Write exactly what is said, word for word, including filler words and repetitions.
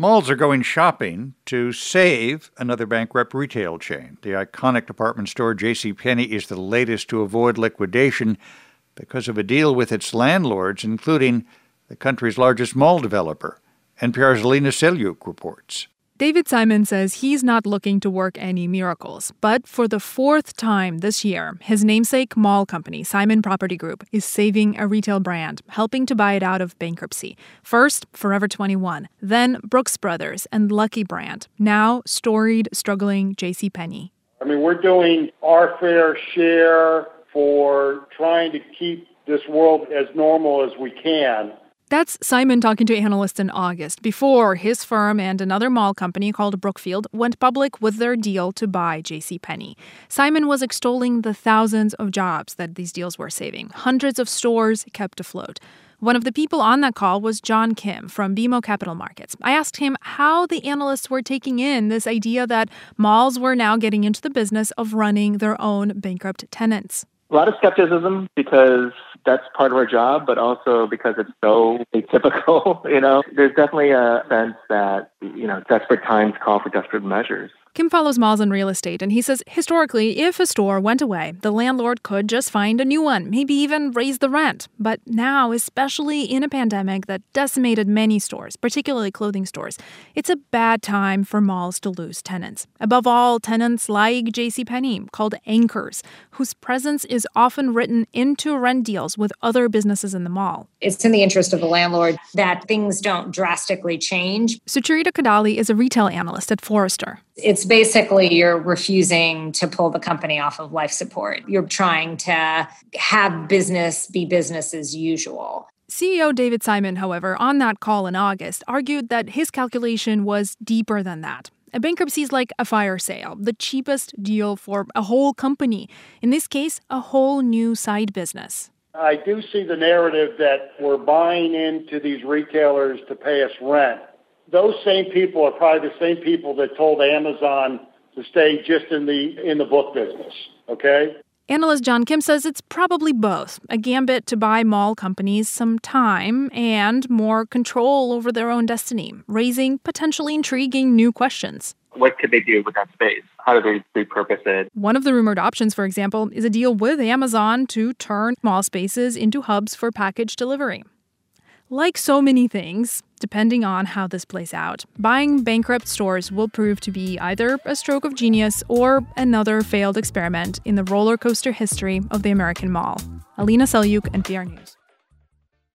Malls are going shopping to save another bankrupt retail chain. The iconic department store JCPenney is the latest to avoid liquidation because of a deal with its landlords, including the country's largest mall developer. N P R's Alina Selyuk reports. David Simon says he's not looking to work any miracles, but for the fourth time this year, his namesake mall company, Simon Property Group, is saving a retail brand, helping to buy it out of bankruptcy. First, Forever twenty-one, then Brooks Brothers and Lucky Brand, now storied, struggling JCPenney. I mean, we're doing our fair share for trying to keep this world as normal as we can. That's Simon talking to analysts in August, before his firm and another mall company called Brookfield went public with their deal to buy JCPenney. Simon was extolling the thousands of jobs that these deals were saving, hundreds of stores kept afloat. One of the people on that call was John Kim from B M O Capital Markets. I asked him how the analysts were taking in this idea that malls were now getting into the business of running their own bankrupt tenants. A lot of skepticism because that's part of our job, but also because it's so atypical, you know. There's definitely a sense that, you know, desperate times call for desperate measures. Kim follows malls and real estate, and he says historically, if a store went away, the landlord could just find a new one, maybe even raise the rent. But now, especially in a pandemic that decimated many stores, particularly clothing stores, it's a bad time for malls to lose tenants. Above all, tenants like JCPenney, called anchors, whose presence is often written into rent deals with other businesses in the mall. It's in the interest of the landlord that things don't drastically change. Sucharita Kadali is a retail analyst at Forrester. It's basically you're refusing to pull the company off of life support. You're trying to have business be business as usual. C E O David Simon, however, on that call in August, argued that his calculation was deeper than that. A bankruptcy is like a fire sale, the cheapest deal for a whole company. In this case, a whole new side business. I do see the narrative that we're buying into these retailers to pay us rent. Those same people are probably the same people that told Amazon to stay just in the in the book business, okay? Analyst John Kim says it's probably both, a gambit to buy mall companies some time and more control over their own destiny, raising potentially intriguing new questions. What could they do with that space? How do they repurpose it? One of the rumored options, for example, is a deal with Amazon to turn mall spaces into hubs for package delivery. Like so many things, depending on how this plays out, buying bankrupt stores will prove to be either a stroke of genius or another failed experiment in the roller coaster history of the American mall. Alina Selyuk, N P R News.